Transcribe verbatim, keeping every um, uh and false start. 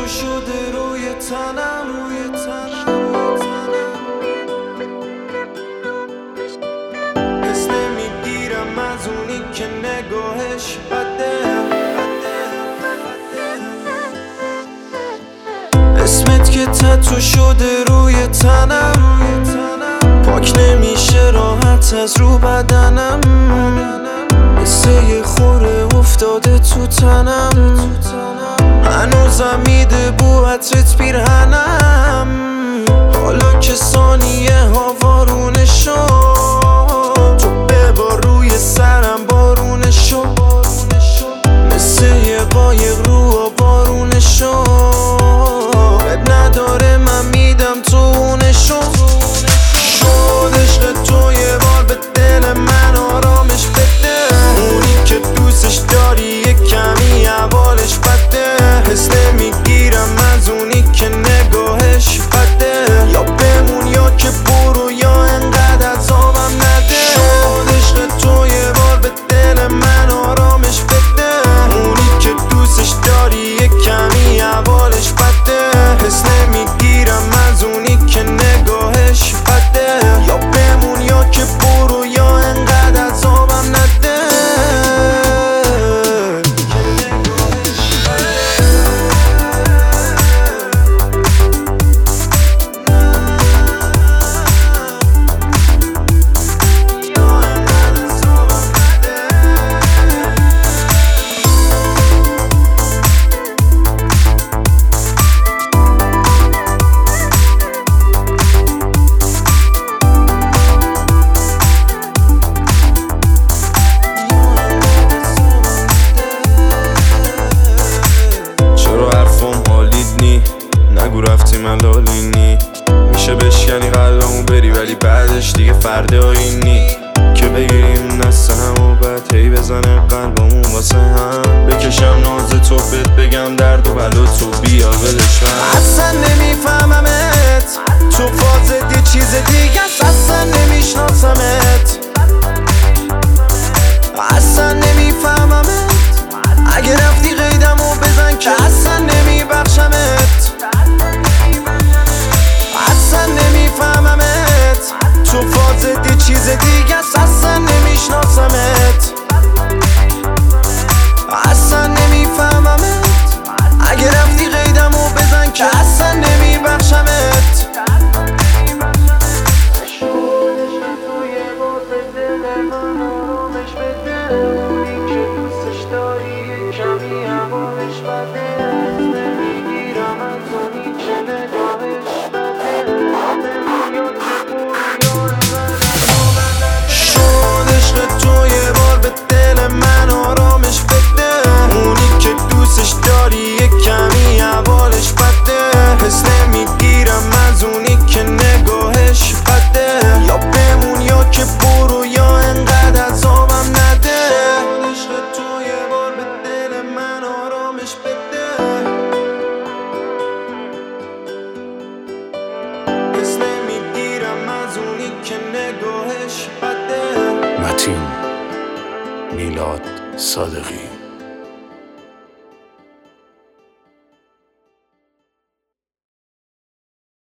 شده روی تنم روی تنم حس نمیگیرم از اونی که نگاهش بده. اسمت که تتو شده روی تنم پاک نمیشه راحت از رو بدنم. مثل یه خوره افتاده تو تنم هنوزم میده بو عطرت پیرهنم. حالا که ثانیه ها وارونه شد تو ببار روی سرم بارونه شد. مثل یه قایق رو بارونه شد. اب نداره من میدم تو اونه شد. شد عشق تو یه بار به دل من آرامش بده. اونی که دوستش داری یه کمی احوالش بده. حس نمیگیرم از اونی که نگاهش بده. یا بمون یا که برو یا انقدر عذابم نده. شد عشق تو یه بار به دل من آرامش بده. اونی که دوستش داری یه کمی احوالش بده. حس نمیگیرم از اونی که نگاهش بده. یا بمون یا که برو یا انقدر عذابم نده. نگو رفتی ملالینی میشه بشکنی قلبمو بری ولی بعدش دیگه فرد آینی. که بگیریم دست هم و بعد هی بزنه قلبمون واسه هم. بکشم ناز تو بهت بگم درد و بلا تو بیا ولش من. اصلا نمیفهممت تو فازت یه چیز دیگه است. اصلا نمیشناسمت اصلا نمیفهممت. اگه رفتی قیدمو بزن که اصلا نمیبخشمت. اصلا نمیفهممت تو فازت یه چیز دیگه است. اصلا نمیشناسمت اصلا نمیفهممت. اگه رفتی قیدمو بزن که اصلا نمیبخشمت. متین میلاد صادقی.